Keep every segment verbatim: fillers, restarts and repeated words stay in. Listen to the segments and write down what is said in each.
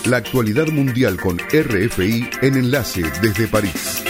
La actualidad mundial con R F I en Enlace desde París.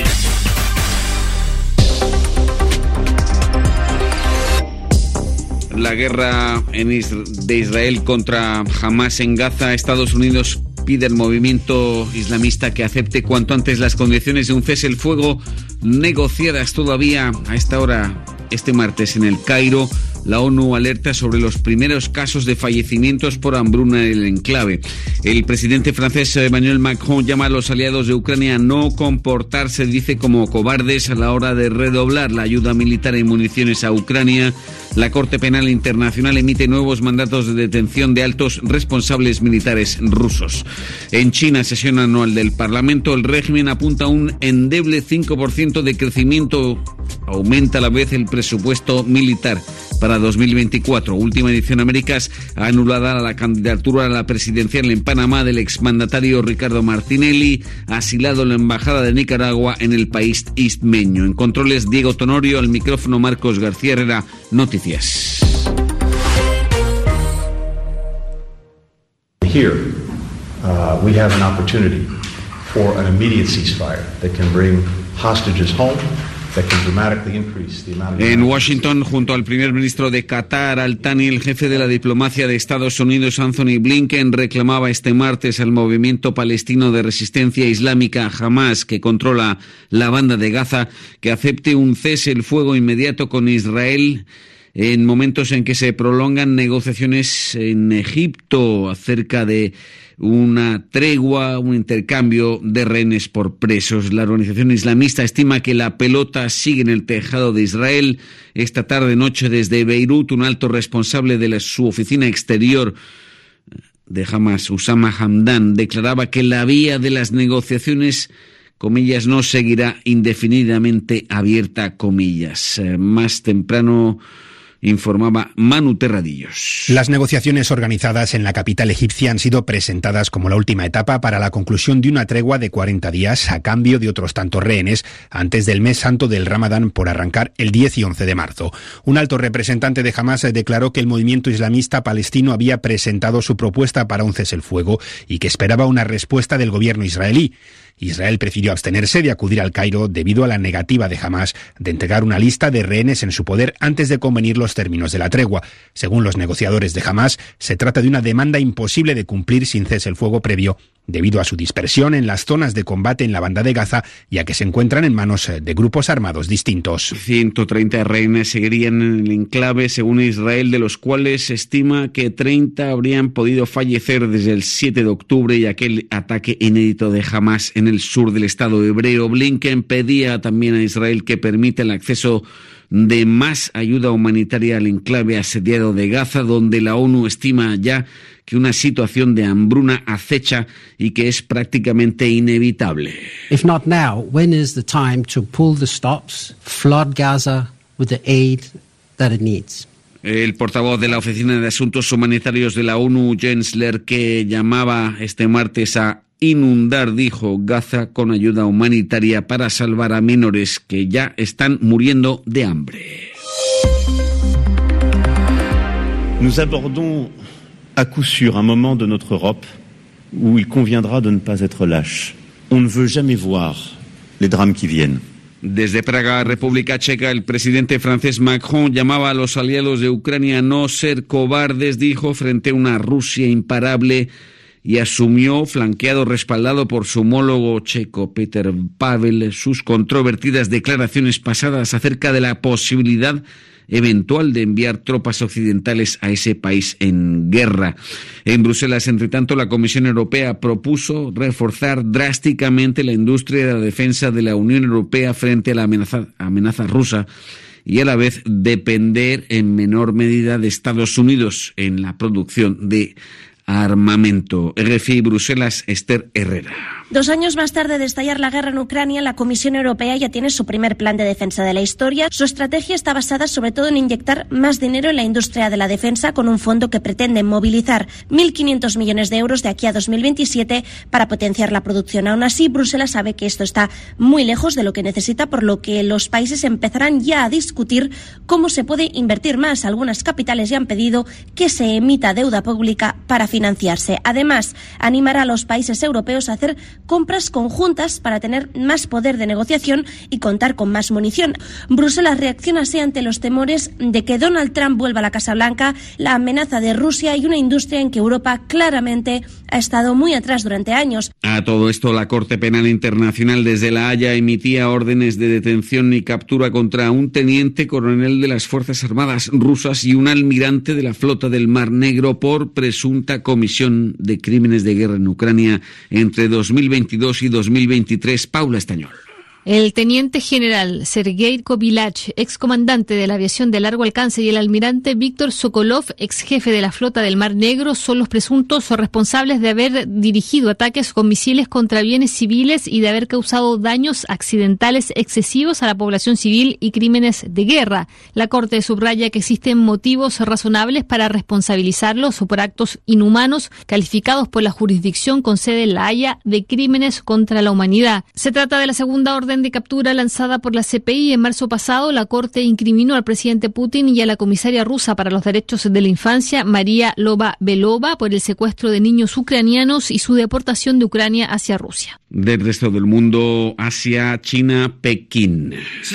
La guerra en Is- de Israel contra Hamás en Gaza. Estados Unidos pide al movimiento islamista que acepte cuanto antes las condiciones de un cese el fuego negociadas todavía a esta hora este martes en el Cairo. La ONU alerta sobre los primeros casos de fallecimientos por hambruna en el enclave. El presidente francés Emmanuel Macron llama a los aliados de Ucrania a no comportarse, dice, como cobardes a la hora de redoblar la ayuda militar y municiones a Ucrania. La Corte Penal Internacional emite nuevos mandatos de detención de altos responsables militares rusos. En China, sesión anual del Parlamento, el régimen apunta a un endeble cinco por ciento de crecimiento. Aumenta a la vez el presupuesto militar para dos mil veinticuatro. Última edición Américas ha anulado la candidatura a la presidencial en Panamá del exmandatario Ricardo Martinelli, asilado en la embajada de Nicaragua en el país istmeño. En controles, Diego Tonorio, al micrófono Marcos García Herrera. Noticias. Here, uh, we have an opportunity for an immediate ceasefire that can bring hostages home. En Washington, junto al primer ministro de Qatar, Al Thani, el jefe de la diplomacia de Estados Unidos, Anthony Blinken, reclamaba este martes al movimiento palestino de resistencia islámica Hamás, que controla la banda de Gaza, que acepte un cese el fuego inmediato con Israel en momentos en que se prolongan negociaciones en Egipto acerca de una tregua, un intercambio de rehenes por presos. La organización islamista estima que la pelota sigue en el tejado de Israel. Esta tarde-noche desde Beirut, un alto responsable de la, su oficina exterior de Hamás, Usama Hamdan, declaraba que la vía de las negociaciones, comillas, no seguirá indefinidamente abierta, comillas. Eh, más temprano informaba Manu Terradillos. Las negociaciones organizadas en la capital egipcia han sido presentadas como la última etapa para la conclusión de una tregua de cuarenta días a cambio de otros tantos rehenes antes del mes santo del Ramadán, por arrancar el diez y once de marzo. Un alto representante de Hamás declaró que el movimiento islamista palestino había presentado su propuesta para un cese el fuego y que esperaba una respuesta del gobierno israelí. Israel prefirió abstenerse de acudir al Cairo debido a la negativa de Hamás de entregar una lista de rehenes en su poder antes de convenir los términos de la tregua. Según los negociadores de Hamás, se trata de una demanda imposible de cumplir sin cese el fuego previo, debido a su dispersión en las zonas de combate en la banda de Gaza, ya que se encuentran en manos de grupos armados distintos. ciento treinta rehenes seguirían en el enclave, según Israel, de los cuales se estima que treinta habrían podido fallecer desde el siete de octubre y aquel ataque inédito de Hamás en el sur del Estado hebreo. Blinken pedía también a Israel que permita el acceso de más ayuda humanitaria al enclave asediado de Gaza, donde la ONU estima ya que una situación de hambruna acecha y que es prácticamente inevitable. If not now, when is the time to pull the stops, flood Gaza with the aid that it needs? El portavoz de la Oficina de Asuntos Humanitarios de la ONU, Jens Lerke, llamaba este martes a inundar, dijo, Gaza con ayuda humanitaria para salvar a menores que ya están muriendo de hambre. Nous abordons à coup sûr un moment de notre Europe où il conviendra de ne pas être lâche. On ne veut jamais voir les drames qui viennent. Desde Praga, República Checa, el presidente francés Macron llamaba a los aliados de Ucrania a no ser cobardes, dijo, frente a una Rusia imparable, y asumió, flanqueado, respaldado por su homólogo checo Petr Pavel, sus controvertidas declaraciones pasadas acerca de la posibilidad eventual de enviar tropas occidentales a ese país en guerra. En Bruselas, entre tanto, la Comisión Europea propuso reforzar drásticamente la industria de la defensa de la Unión Europea frente a la amenaza, amenaza rusa y a la vez depender en menor medida de Estados Unidos en la producción de armamento. R F I Bruselas, Esther Herrera. Dos años más tarde de estallar la guerra en Ucrania, la Comisión Europea ya tiene su primer plan de defensa de la historia. Su estrategia está basada sobre todo en inyectar más dinero en la industria de la defensa, con un fondo que pretende movilizar mil quinientos millones de euros de aquí a dos mil veintisiete para potenciar la producción. Aún así, Bruselas sabe que esto está muy lejos de lo que necesita, por lo que los países empezarán ya a discutir cómo se puede invertir más. Algunas capitales ya han pedido que se emita deuda pública para financiar financiarse. Además, animará a los países europeos a hacer compras conjuntas para tener más poder de negociación y contar con más munición. Bruselas reacciona así ante los temores de que Donald Trump vuelva a la Casa Blanca, la amenaza de Rusia y una industria en que Europa claramente ha estado muy atrás durante años. A todo esto, la Corte Penal Internacional desde La Haya emitía órdenes de detención y captura contra un teniente coronel de las Fuerzas Armadas rusas y un almirante de la Flota del Mar Negro por presunta comisión de crímenes de guerra en Ucrania entre dos mil veintidós y dos mil veintitrés. Paula Estañol. El teniente general Sergei Kobilach, excomandante de la aviación de largo alcance, y el almirante Víctor Sokolov, ex jefe de la Flota del Mar Negro, son los presuntos responsables de haber dirigido ataques con misiles contra bienes civiles y de haber causado daños accidentales excesivos a la población civil y crímenes de guerra. La Corte subraya que existen motivos razonables para responsabilizarlos por actos inhumanos calificados por la jurisdicción con sede en La Haya de crímenes contra la humanidad. Se trata de la segunda orden de captura lanzada por la C P I. En marzo pasado, la Corte incriminó al presidente Putin y a la comisaria rusa para los derechos de la infancia, María Lova-Belova, por el secuestro de niños ucranianos y su deportación de Ucrania hacia Rusia. Del resto del mundo, Asia, China, Pekín.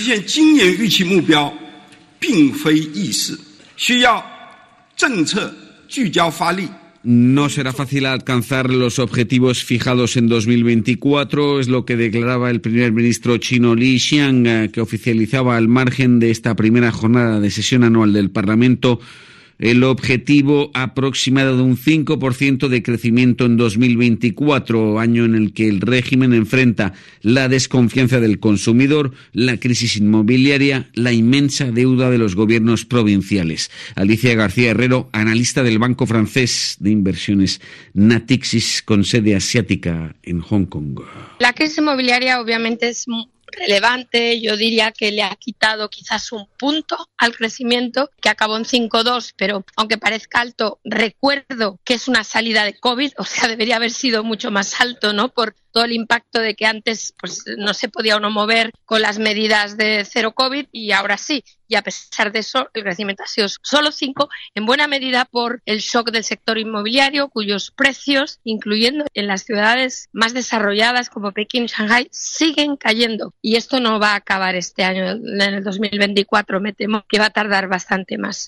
No será fácil alcanzar los objetivos fijados en dos mil veinticuatro, es lo que declaraba el primer ministro chino Li Qiang, que oficializaba al margen de esta primera jornada de sesión anual del Parlamento el objetivo aproximado de un cinco por ciento de crecimiento en dos mil veinticuatro, año en el que el régimen enfrenta la desconfianza del consumidor, la crisis inmobiliaria, la inmensa deuda de los gobiernos provinciales. Alicia García Herrero, analista del banco francés de inversiones Natixis con sede asiática en Hong Kong. La crisis inmobiliaria obviamente es relevante, yo diría que le ha quitado quizás un punto al crecimiento, que acabó en cinco coma dos, pero aunque parezca alto, recuerdo que es una salida de COVID, o sea, debería haber sido mucho más alto, ¿no?, por todo el impacto de que antes pues no se podía uno mover con las medidas de cero COVID y ahora sí. Y a pesar de eso, el crecimiento ha sido solo cinco, en buena medida por el shock del sector inmobiliario, cuyos precios, incluyendo en las ciudades más desarrolladas como Pekín y Shanghái, siguen cayendo. Y esto no va a acabar este año, en el dos mil veinticuatro, me temo que va a tardar bastante más.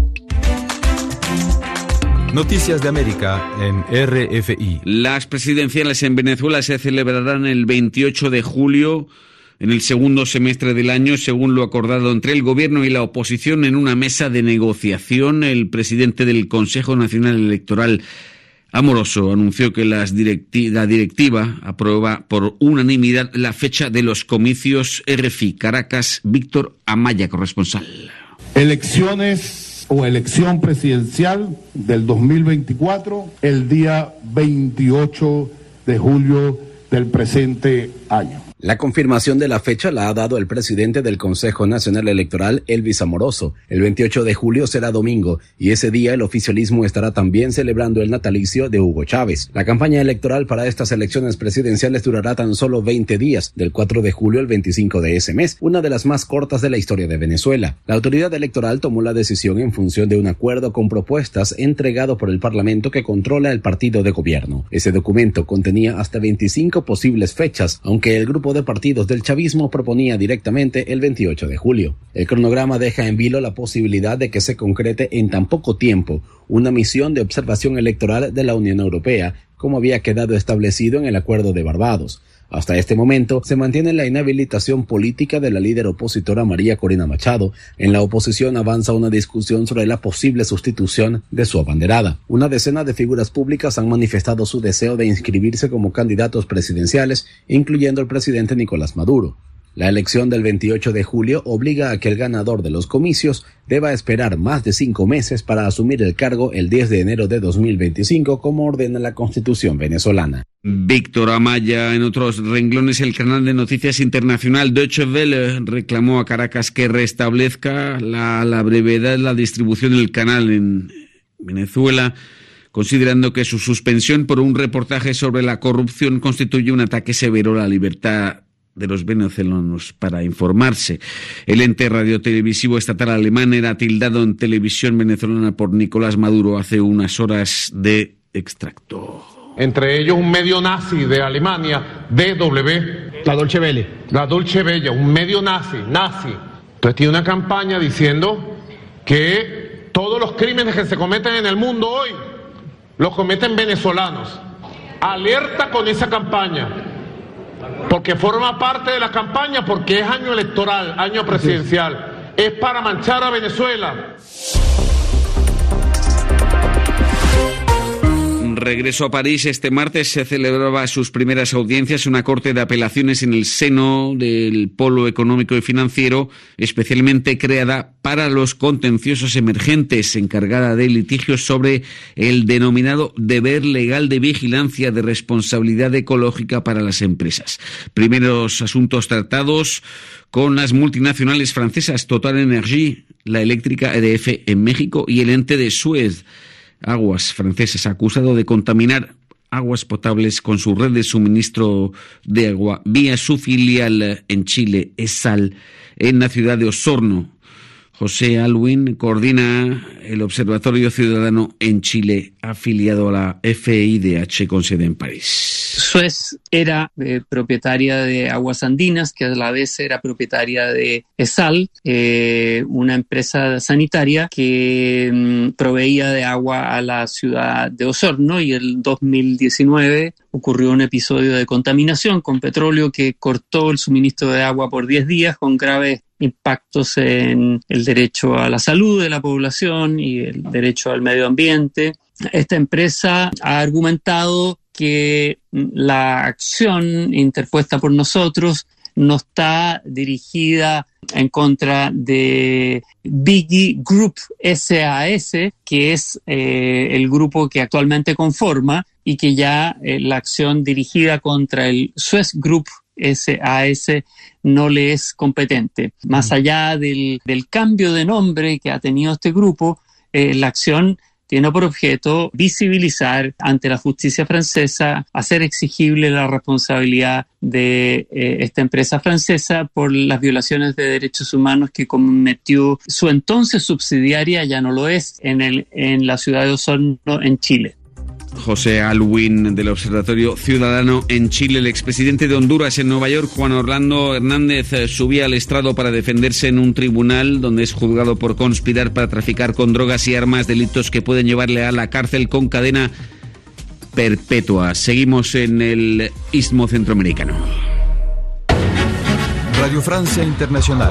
Noticias de América en R F I. Las presidenciales en Venezuela se celebrarán el veintiocho de julio, en el segundo semestre del año, según lo acordado entre el gobierno y la oposición en una mesa de negociación. El presidente del Consejo Nacional Electoral, Amoroso, anunció que las directi- la directiva aprueba por unanimidad la fecha de los comicios. R F I Caracas, Víctor Amaya, corresponsal. Elecciones o elección presidencial del dos mil veinticuatro, el día veintiocho de julio del presente año. La confirmación de la fecha la ha dado el presidente del Consejo Nacional Electoral, Elvis Amoroso. El veintiocho de julio será domingo y ese día el oficialismo estará también celebrando el natalicio de Hugo Chávez. La campaña electoral para estas elecciones presidenciales durará tan solo veinte días, del cuatro de julio al veinticinco de ese mes, una de las más cortas de la historia de Venezuela. La autoridad electoral tomó la decisión en función de un acuerdo con propuestas entregado por el Parlamento que controla el partido de gobierno. Ese documento contenía hasta veinticinco posibles fechas, aunque el grupo de partidos del chavismo proponía directamente el veintiocho de julio. El cronograma deja en vilo la posibilidad de que se concrete en tan poco tiempo una misión de observación electoral de la Unión Europea, como había quedado establecido en el Acuerdo de Barbados. Hasta este momento se mantiene la inhabilitación política de la líder opositora María Corina Machado. En la oposición avanza una discusión sobre la posible sustitución de su abanderada. Una decena de figuras públicas han manifestado su deseo de inscribirse como candidatos presidenciales, incluyendo el presidente Nicolás Maduro. La elección del veintiocho de julio obliga a que el ganador de los comicios deba esperar más de cinco meses para asumir el cargo el diez de enero de dos mil veinticinco, como ordena la Constitución venezolana. Víctor Amaya. En otros renglones, el canal de noticias internacional Deutsche Welle reclamó a Caracas que restablezca la, la brevedad de la distribución del canal en Venezuela, considerando que su suspensión por un reportaje sobre la corrupción constituye un ataque severo a la libertad de los venezolanos para informarse. El ente radiotelevisivo estatal alemán era tildado en televisión venezolana por Nicolás Maduro hace unas horas de extracto. Entre ellos un medio nazi de Alemania, D W. La Dolce Welle. La Dolce Welle, un medio nazi, nazi. Entonces tiene una campaña diciendo que todos los crímenes que se cometen en el mundo hoy los cometen venezolanos. Alerta con esa campaña, porque forma parte de la campaña, porque es año electoral, año presidencial. Es para manchar a Venezuela. Regreso a París. Este martes se celebraba sus primeras audiencias una corte de apelaciones en el seno del polo económico y financiero, especialmente creada para los contenciosos emergentes, encargada de litigios sobre el denominado deber legal de vigilancia de responsabilidad ecológica para las empresas. Primeros asuntos tratados con las multinacionales francesas Total Energy, la eléctrica E D F en México y el ente de Suez Aguas francesas, acusado de contaminar aguas potables con su red de suministro de agua vía su filial en Chile, ESAL, en la ciudad de Osorno. José Alwin coordina el Observatorio Ciudadano en Chile, afiliado a la F I D H con sede en París. Suez era eh, propietaria de Aguas Andinas, que a la vez era propietaria de ESAL, eh, una empresa sanitaria que mm, proveía de agua a la ciudad de Osorno, y el dos mil diecinueve ocurrió un episodio de contaminación con petróleo que cortó el suministro de agua por diez días, con graves impactos en el derecho a la salud de la población y el derecho al medio ambiente. Esta empresa ha argumentado que la acción interpuesta por nosotros no está dirigida en contra de Biggie Group S A S, que es eh, el grupo que actualmente conforma, y que ya eh, la acción dirigida contra el Suez Group S A S no le es competente. Más allá del, del cambio de nombre que ha tenido este grupo, eh, la acción tiene por objeto visibilizar ante la justicia francesa, hacer exigible la responsabilidad de eh, esta empresa francesa por las violaciones de derechos humanos que cometió su entonces subsidiaria, ya no lo es, en, el, en la ciudad de Osorno, en Chile. José Alwin, del Observatorio Ciudadano en Chile. El expresidente de Honduras en Nueva York, Juan Orlando Hernández, subía al estrado para defenderse en un tribunal donde es juzgado por conspirar para traficar con drogas y armas, delitos que pueden llevarle a la cárcel con cadena perpetua. Seguimos en el Istmo Centroamericano. Radio Francia Internacional.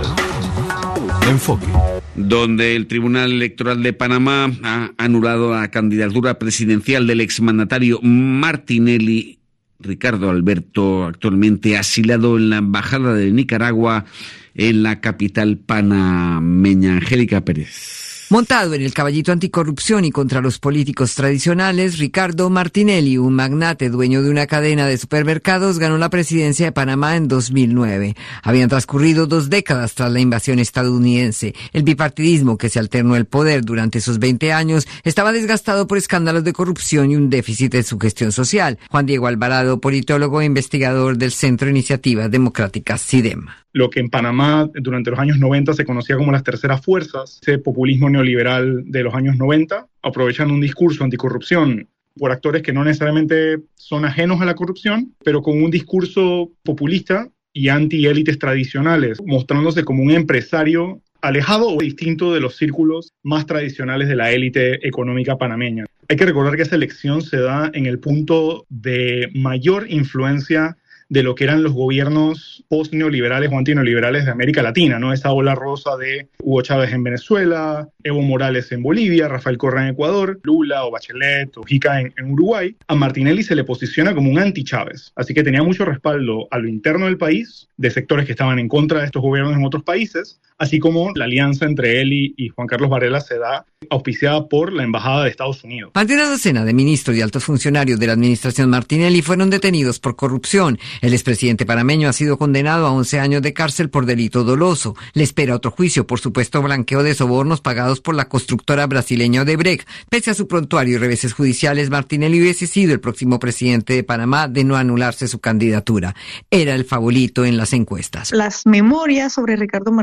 Enfoque. Donde el Tribunal Electoral de Panamá ha anulado la candidatura presidencial del exmandatario Martinelli, Ricardo Alberto, actualmente asilado en la Embajada de Nicaragua en la capital panameña. Angélica Pérez. Montado en el caballito anticorrupción y contra los políticos tradicionales, Ricardo Martinelli, un magnate dueño de una cadena de supermercados, ganó la presidencia de Panamá en dos mil nueve. Habían transcurrido dos décadas tras la invasión estadounidense. El bipartidismo que se alternó el poder durante esos veinte años estaba desgastado por escándalos de corrupción y un déficit en su gestión social. Juan Diego Alvarado, politólogo e investigador del Centro de Iniciativas Democráticas, CIDEM. Lo que en Panamá durante los años noventa se conocía como las terceras fuerzas, ese populismo neoliberal de los años noventa, aprovechan un discurso anticorrupción por actores que no necesariamente son ajenos a la corrupción, pero con un discurso populista y anti-élites tradicionales, mostrándose como un empresario alejado o distinto de los círculos más tradicionales de la élite económica panameña. Hay que recordar que esa elección se da en el punto de mayor influencia de lo que eran los gobiernos post-neoliberales o antineoliberales de América Latina, ¿no? Esa ola rosa de Hugo Chávez en Venezuela, Evo Morales en Bolivia, Rafael Correa en Ecuador, Lula o Bachelet o Mujica en, en Uruguay. A Martinelli se le posiciona como un anti-Chávez, así que tenía mucho respaldo a lo interno del país, de sectores que estaban en contra de estos gobiernos en otros países, así como la alianza entre él y, y Juan Carlos Varela se da auspiciada por la Embajada de Estados Unidos. Más de una docena de ministros y altos funcionarios de la administración Martinelli fueron detenidos por corrupción. El expresidente panameño ha sido condenado a once años de cárcel por delito doloso. Le espera otro juicio por supuesto blanqueo de sobornos pagados por la constructora brasileña Odebrecht. Pese a su prontuario y reveses judiciales, Martinelli hubiese sido el próximo presidente de Panamá de no anularse su candidatura. Era el favorito en las encuestas. Las memorias sobre Ricardo Martinelli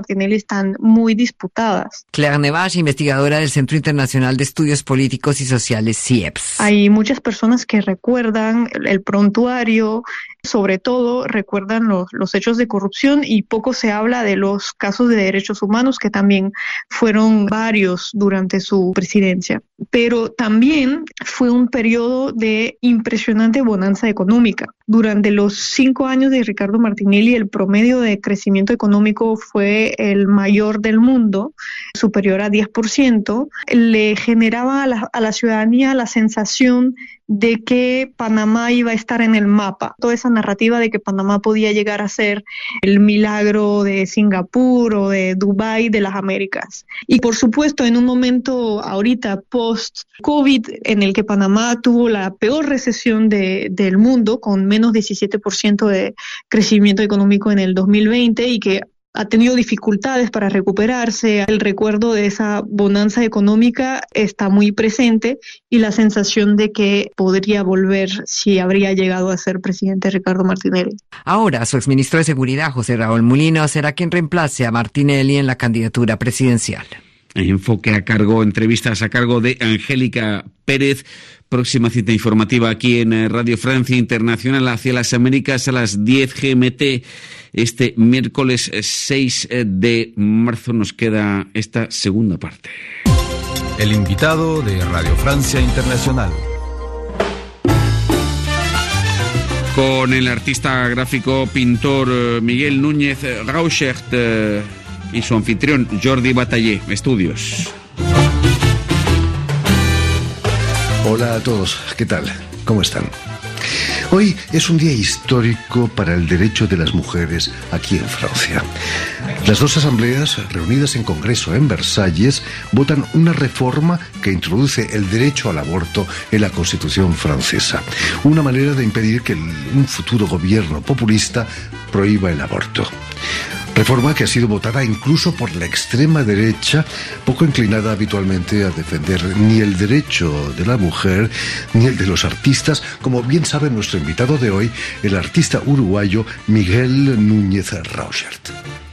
están muy disputadas. Claire Nevache, investigadora del Centro Internacional de Estudios Políticos y Sociales, C I E P S. Hay muchas personas que recuerdan el prontuario, sobre todo recuerdan los, los hechos de corrupción, y poco se habla de los casos de derechos humanos, que también fueron varios durante su presidencia. Pero también fue un periodo de impresionante bonanza económica. Durante los cinco años de Ricardo Martinelli, el promedio de crecimiento económico fue el mayor del mundo, superior a diez por ciento. Le generaba a la, a la ciudadanía la sensación de que Panamá iba a estar en el mapa. Toda esa narrativa de que Panamá podía llegar a ser el milagro de Singapur o de Dubái de las Américas. Y por supuesto, en un momento ahorita post-COVID, en el que Panamá tuvo la peor recesión de, del mundo, con menos diecisiete por ciento de crecimiento económico en el dos mil veinte, y que ha tenido dificultades para recuperarse. El recuerdo de esa bonanza económica está muy presente, y la sensación de que podría volver si habría llegado a ser presidente Ricardo Martinelli. Ahora, su exministro de Seguridad, José Raúl Mulino, será quien reemplace a Martinelli en la candidatura presidencial. Enfoque a cargo, entrevistas a cargo de Angélica Pérez. Próxima cita informativa aquí en Radio Francia Internacional hacia las Américas a las diez G M T. Este miércoles seis de marzo nos queda esta segunda parte. El invitado de Radio Francia Internacional. Con el artista gráfico pintor Miguel Núñez Rauschert y su anfitrión Jordi Batallé. Estudios. Hola a todos, ¿qué tal? ¿Cómo están? Hoy es un día histórico para el derecho de las mujeres aquí en Francia. Las dos asambleas, reunidas en Congreso en Versalles, votan una reforma que introduce el derecho al aborto en la Constitución francesa. Una manera de impedir que un futuro gobierno populista prohíba el aborto. Reforma que ha sido votada incluso por la extrema derecha, poco inclinada habitualmente a defender ni el derecho de la mujer ni el de los artistas, como bien sabe nuestro invitado de hoy, el artista uruguayo Miguel Núñez Rauschert.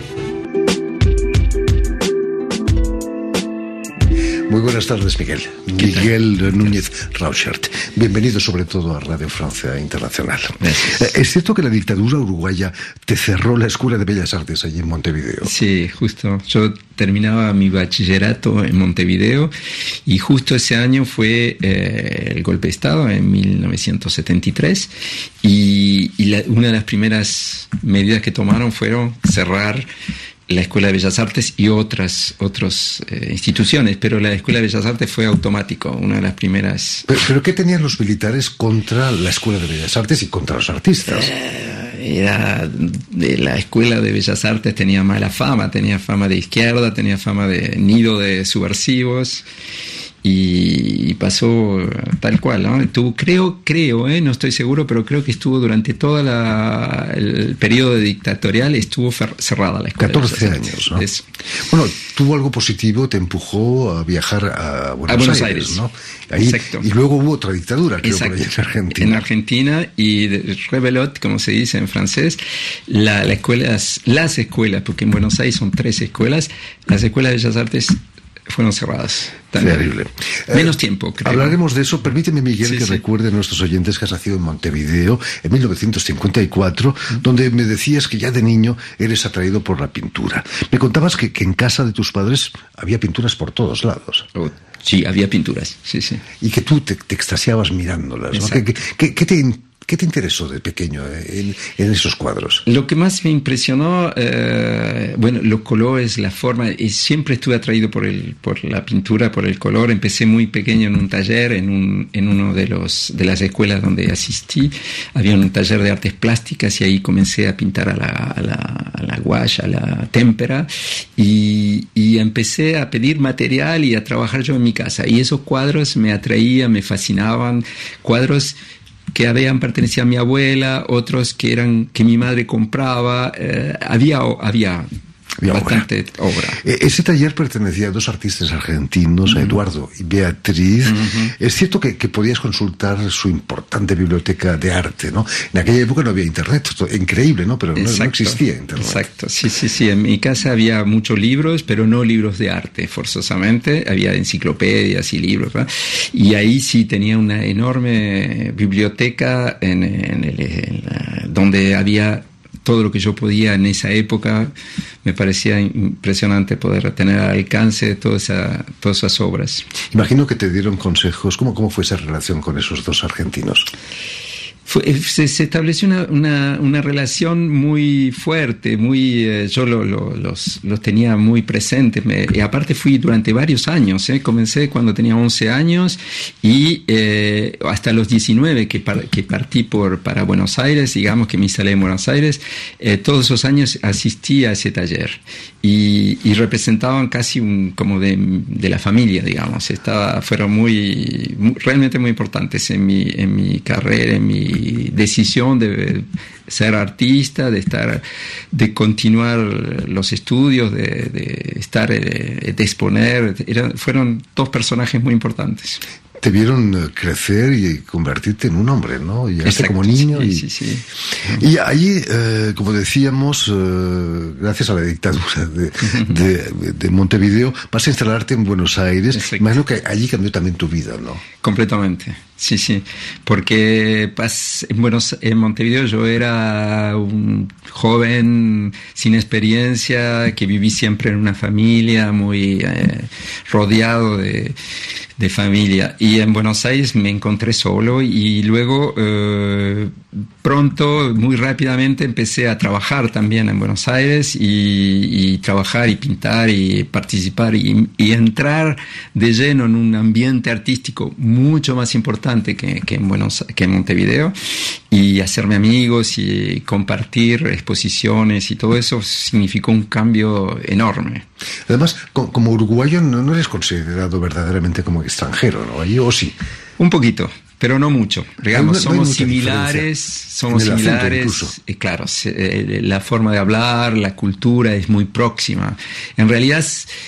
Muy buenas tardes, Miguel. Miguel Núñez Rauschert. Bienvenido sobre todo a Radio Francia Internacional. Gracias. ¿Es cierto que la dictadura uruguaya te cerró la Escuela de Bellas Artes allí en Montevideo? Sí, justo. Yo terminaba mi bachillerato en Montevideo y justo ese año fue eh, el golpe de Estado en mil novecientos setenta y tres y, y la, una de las primeras medidas que tomaron fueron cerrar la Escuela de Bellas Artes y otras otras eh, instituciones, pero la Escuela de Bellas Artes fue automático, una de las primeras. ¿Pero, pero qué tenían los militares contra la Escuela de Bellas Artes y contra los artistas? Eh, era de la Escuela de Bellas Artes tenía mala fama, tenía fama de izquierda, tenía fama de nido de subversivos. Y pasó tal cual, ¿no? Estuvo, creo, creo, ¿eh? no estoy seguro, pero creo que estuvo durante todo la, el periodo dictatorial, estuvo fer- cerrada la escuela. catorce años, ¿no? Es... Bueno, tuvo algo positivo, te empujó a viajar a Buenos, a Buenos Aires, Aires, ¿no? Ahí, exacto. Y luego hubo otra dictadura, creo, por allá en Argentina. En Argentina, y de, rebelote, como se dice en francés, la, la escuelas, las escuelas, porque en Buenos Aires son tres escuelas, las escuelas de Bellas Artes fueron cerradas. Terrible. Menos eh, tiempo, creo. Hablaremos de eso. Permíteme, Miguel, sí, que sí. recuerde a nuestros oyentes que has nacido en Montevideo en mil novecientos cincuenta y cuatro, mm. donde me decías que ya de niño eres atraído por la pintura. Me contabas que, que en casa de tus padres había pinturas por todos lados. Oh, sí, había pinturas, sí, sí. Y que tú te, te extasiabas mirándolas, ¿no? ¿Qué, qué, qué te ¿Qué te interesó de pequeño en, en esos cuadros? Lo que más me impresionó, eh, bueno, los colores, la forma, y siempre estuve atraído por el, por la pintura, por el color. Empecé muy pequeño en un taller, en un, en uno de los, de las escuelas donde asistí. Había un taller de artes plásticas y ahí comencé a pintar a la, a la, a la gouache, a la témpera, y, y empecé a pedir material y a trabajar yo en mi casa. Y esos cuadros me atraían, me fascinaban, cuadros que habían pertenecido a mi abuela, otros que eran que mi madre compraba. Eh, había había Había bastante obra. obra. Ese taller pertenecía a dos artistas argentinos, a Eduardo y Beatriz. Uh-huh. Es cierto que, que podías consultar su importante biblioteca de arte, ¿no? En aquella época no había internet, increíble, ¿no? Pero no, no existía internet. Exacto, sí, sí, sí. En mi casa había muchos libros, pero no libros de arte, forzosamente. Había enciclopedias y libros, ¿verdad? Y ahí sí tenía una enorme biblioteca en, en el, en la, donde había todo lo que yo podía en esa época. Me parecía impresionante poder tener al alcance toda esa, todas esas obras. Imagino que te dieron consejos. ¿Cómo, cómo fue esa relación con esos dos argentinos? Fue, se, se estableció una, una, una relación muy fuerte, muy eh, yo lo, lo, los, los tenía muy presentes. Me, y aparte fui durante varios años, eh, comencé cuando tenía once años y eh, hasta los diecinueve que, par, que partí por, para Buenos Aires, digamos que me instalé en Buenos Aires, eh, todos esos años asistí a ese taller y, y representaban casi un, como de, de la familia, digamos. Estaba, fueron muy, muy realmente muy importantes en mi, en mi carrera, en mi decisión de ser artista, de estar, de continuar los estudios, de, de estar, de exponer. Eran, fueron dos personajes muy importantes. Te vieron crecer y convertirte en un hombre, ¿no? Llegaste como niño. Sí, y, sí, sí. y allí, eh, como decíamos, eh, gracias a la dictadura de, de, de Montevideo, vas a instalarte en Buenos Aires. Exacto. Imagino que allí cambió también tu vida, ¿no? Completamente, sí, sí. Porque pas, en, Buenos, en Montevideo yo era un joven sin experiencia, que viví siempre en una familia, muy eh, rodeado de... de familia, y en Buenos Aires me encontré solo y luego eh, pronto, muy rápidamente empecé a trabajar también en Buenos Aires y, y trabajar y pintar y participar y, y entrar de lleno en un ambiente artístico mucho más importante que, que, en, Buenos, que en Montevideo, y hacerme amigos y compartir exposiciones y todo eso significó un cambio enorme. Además, como uruguayo no, no eres considerado verdaderamente como extranjero, ¿no? ¿Allí o sí? Un poquito, pero no mucho. Digamos, no, no somos similares, somos similares, eh, claro, se, eh, la forma de hablar, la cultura es muy próxima. En realidad,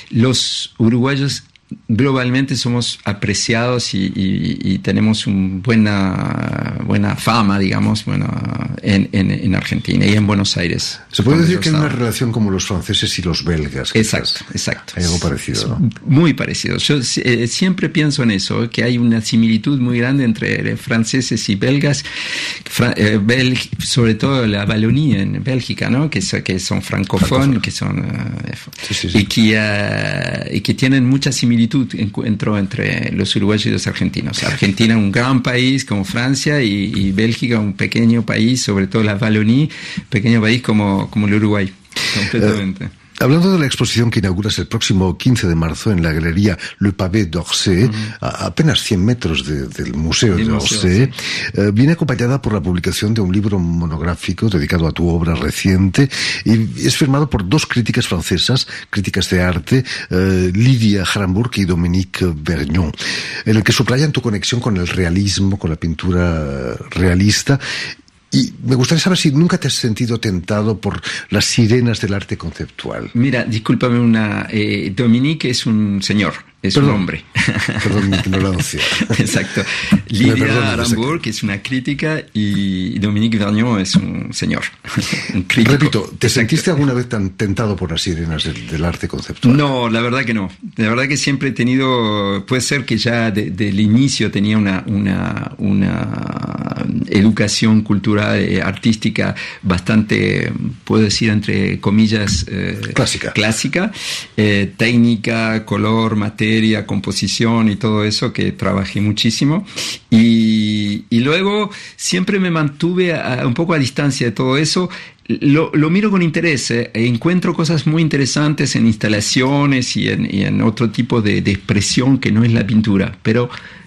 los uruguayos globalmente somos apreciados y, y, y tenemos una buena, buena fama, digamos, bueno, en, en, en Argentina y en Buenos Aires. Se puede decir que hay una relación como los franceses y los belgas. Exacto, exacto. Hay algo parecido, ¿no? Muy parecido. Yo eh, siempre pienso en eso, que hay una similitud muy grande entre franceses y belgas, fra, eh, bel, sobre todo la Wallonia en Bélgica, ¿no? Que, que son francófonos, que son uh, sí, sí, sí. Y, que, uh, y que tienen mucha similitud encuentro entre los uruguayos y los argentinos. Argentina, un gran país como Francia, y, y Bélgica, un pequeño país, sobre todo la Wallonie, pequeño país como, como el Uruguay, completamente. Uh. Hablando de la exposición que inauguras el próximo quince de marzo en la galería Le Pavé d'Orsay, uh-huh. a apenas cien metros de, del Museo de Orsay, sí. eh, viene acompañada por la publicación de un libro monográfico dedicado a tu obra reciente, y es firmado por dos críticas francesas, críticas de arte, eh, Lydia Haramburg y Dominique Vergnon, en el que subrayan tu conexión con el realismo, con la pintura realista. Y me gustaría saber si nunca te has sentido tentado por las sirenas del arte conceptual. Mira, discúlpame, una eh, Dominique es un señor, es perdón, un hombre. Perdón mi ignorancia. Exacto. Lydia Haramburg es una crítica y Dominique Vergnon es un señor, un crítico. Repito, ¿te Exacto. sentiste alguna vez tan tentado por las sirenas del, del arte conceptual? No, la verdad que no. La verdad que siempre he tenido, puede ser que ya de, del inicio tenía una, una, una educación cultural, eh, artística bastante, puedo decir entre comillas, eh, clásica, clásica eh, técnica, color, materia, composición y todo eso, que trabajé muchísimo, y, y luego siempre me mantuve a, un poco a distancia de todo eso. Lo, lo miro con interés, eh. encuentro cosas muy interesantes en instalaciones y en, y en otro tipo de, de expresión que no es la pintura, pero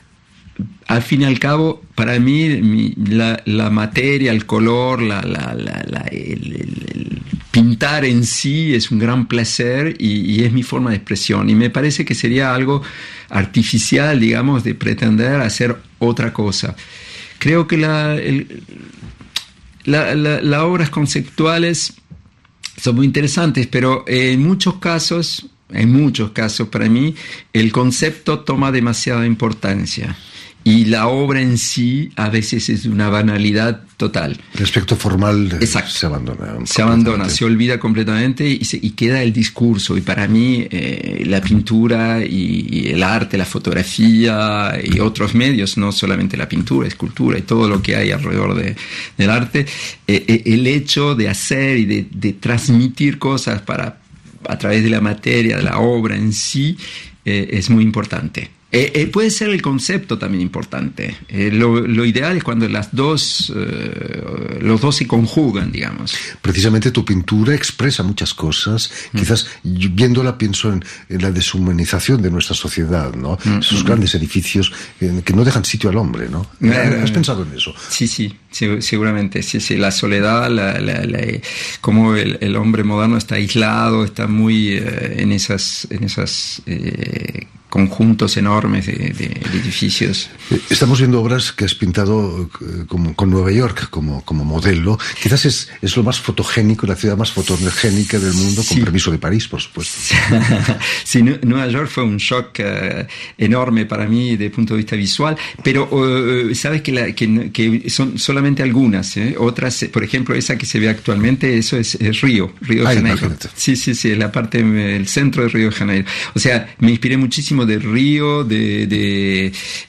al fin y al cabo, para mí, mi, la, la materia, el color, la, la, la, la, el, el, el pintar en sí es un gran placer y, y es mi forma de expresión. Y me parece que sería algo artificial, digamos, de pretender hacer otra cosa. Creo que la, el, la, la, las obras conceptuales son muy interesantes, pero en muchos casos, en muchos casos para mí, el concepto toma demasiada importancia. Y la obra en sí a veces es una banalidad total. El aspecto formal Exacto. se abandona. Se abandona, se olvida completamente y, se, y queda el discurso. Y para mí eh, la pintura y, y el arte, la fotografía y otros medios, no solamente la pintura, escultura y todo lo que hay alrededor de, del arte, eh, el hecho de hacer y de, de transmitir cosas para, a través de la materia, de la obra en sí, eh, es muy importante. Eh, eh, puede ser el concepto también importante. Eh, lo, lo ideal es cuando las dos, eh, los dos se conjugan, digamos. Precisamente tu pintura expresa muchas cosas. Mm. Quizás viéndola pienso en, en la deshumanización de nuestra sociedad, ¿no? Mm. Esos mm. grandes edificios eh, que no dejan sitio al hombre, ¿no? Eh, ¿Has pensado en eso? Sí, sí, seguramente. Sí, sí. La soledad, la, la, la, cómo el, el hombre moderno está aislado, está muy eh, en esas, en esas eh, conjuntos enormes de, de, de edificios. Estamos viendo obras que has pintado eh, como, con Nueva York como, como modelo. Quizás es, es lo más fotogénico, la ciudad más fotogénica del mundo, con sí. permiso de París, por supuesto. Sí, Nueva York fue un shock uh, enorme para mí desde el punto de vista visual, pero uh, sabes que, la, que, que son solamente algunas, ¿eh? Otras, por ejemplo, esa que se ve actualmente, eso es, es Río, Río de Ay, Janeiro. Imagínate. Sí, sí, sí, la parte, el centro de Río de Janeiro. O sea, me inspiré muchísimo de Río, de, de,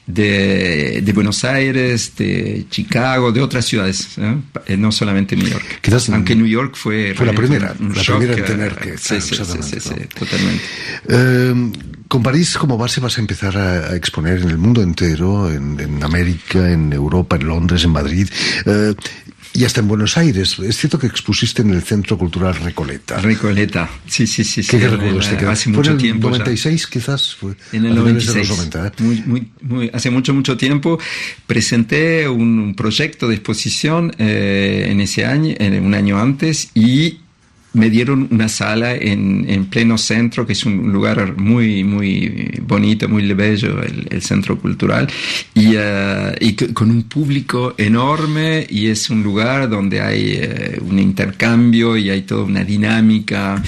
de, de Buenos Aires, de Chicago, de otras ciudades, ¿eh? No solamente New York. Quizás aunque New York fue, fue la primera, un la shock, primera en tener que. Sí, claro, sí, sí, sí, ¿no? sí, totalmente. Eh, con París como base vas a empezar a, a exponer en el mundo entero, en, en América, en Europa, en Londres, en Madrid. Eh, Y hasta en Buenos Aires. Es cierto que expusiste en el Centro Cultural Recoleta. Recoleta, sí, sí, sí. ¿Qué sí, recuerdos te quedan? Hace mucho ¿Fue en el tiempo noventa y seis ya. Quizás? Fue en el noventa y seis. De los noventa, ¿eh? muy, muy, muy, hace mucho, mucho tiempo presenté un, un proyecto de exposición eh, en ese año, en un año antes, y me dieron una sala en, en pleno centro, que es un lugar muy, muy bonito, muy bello, el, el centro cultural, y, uh, y con un público enorme, y es un lugar donde hay uh, un intercambio y hay toda una dinámica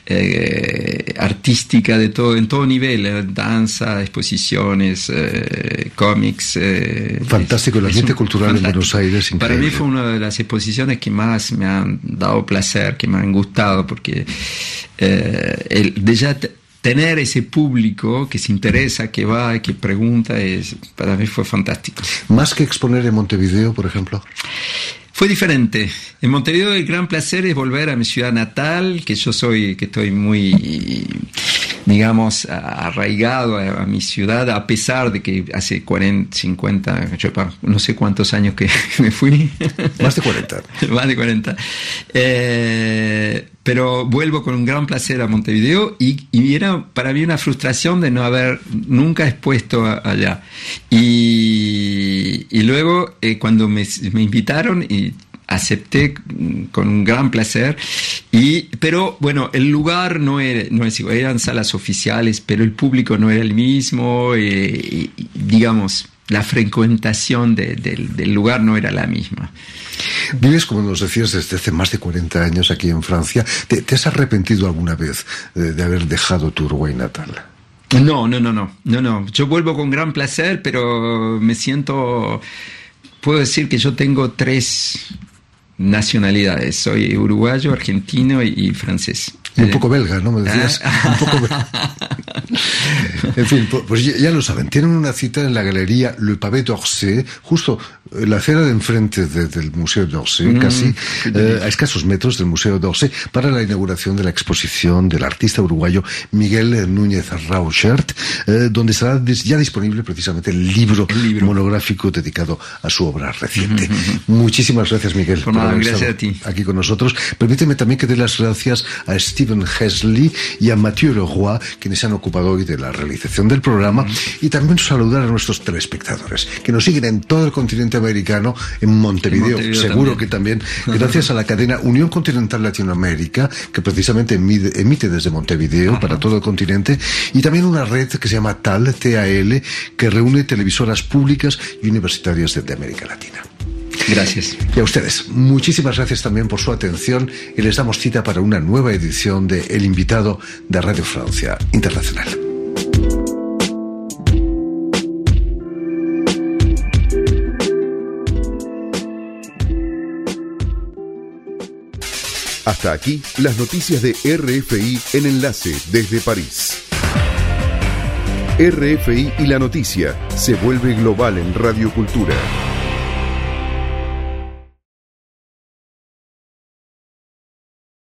eh, artística de todo, en todo nivel, eh, danza, exposiciones, eh, cómics. Eh, fantástico, el ambiente cultural fantástico. En Buenos Aires, increíble. Para mí fue una de las exposiciones que más me han dado placer, que me han gustado, porque eh, el, de ya t- tener ese público que se interesa, que va, que pregunta, es, para mí fue fantástico. ¿Más que exponer en Montevideo, por ejemplo? Fue diferente. En Montevideo el gran placer es volver a mi ciudad natal, que yo soy, que estoy muy, digamos, arraigado a, a mi ciudad, a pesar de que hace cuarenta, cincuenta, yo no sé cuántos años que me fui. Más de cuarenta. Más de cuarenta. Eh, pero vuelvo con un gran placer a Montevideo y, y era para mí una frustración de no haber nunca expuesto a, allá. Y, y luego eh, cuando me, me invitaron y acepté con un gran placer, y, pero bueno, el lugar no era, no es igual, eran salas oficiales, pero el público no era el mismo, eh, y, digamos, la frecuentación de, de, del lugar no era la misma. Vives, como nos decías, desde hace más de cuarenta años aquí en Francia. ¿Te, te has arrepentido alguna vez de, de haber dejado tu Uruguay natal? No, no, no, no, no, no. Yo vuelvo con gran placer, pero me siento, puedo decir que yo tengo tres nacionalidades. Soy uruguayo, argentino y, y francés. Y un poco belga, ¿no? Me decías. ¿Ah? Un poco belga. En fin, pues ya, ya lo saben. Tienen una cita en la galería Le Pavé d'Orsay, justo en la acera de enfrente de, del Museo d'Orsay, mm, casi eh, a escasos metros del Museo d'Orsay, para la inauguración de la exposición del artista uruguayo Miguel Núñez Rauchert, eh, donde estará dis- ya disponible precisamente el libro, el libro monográfico dedicado a su obra reciente. Mm-hmm. Muchísimas gracias, Miguel, por, por haber estado aquí con nosotros. Permíteme también que dé las gracias a Stephen Hesley y a Mathieu Leroy, quienes se han ocupado hoy de la realización del programa, mm-hmm. y también saludar a nuestros telespectadores, que nos siguen en todo el continente americano, en Montevideo, en Montevideo seguro también. que también, gracias a la cadena Unión Continental Latinoamérica, que precisamente emite, emite desde Montevideo, ajá, para todo el continente, y también una red que se llama T A L, T A L, que reúne televisoras públicas y universitarias de, de América Latina. Gracias. Y a ustedes, muchísimas gracias también por su atención y les damos cita para una nueva edición de El Invitado de Radio Francia Internacional. Hasta aquí las noticias de R F I en Enlace desde París. R F I y la noticia se vuelve global en Radio Cultura.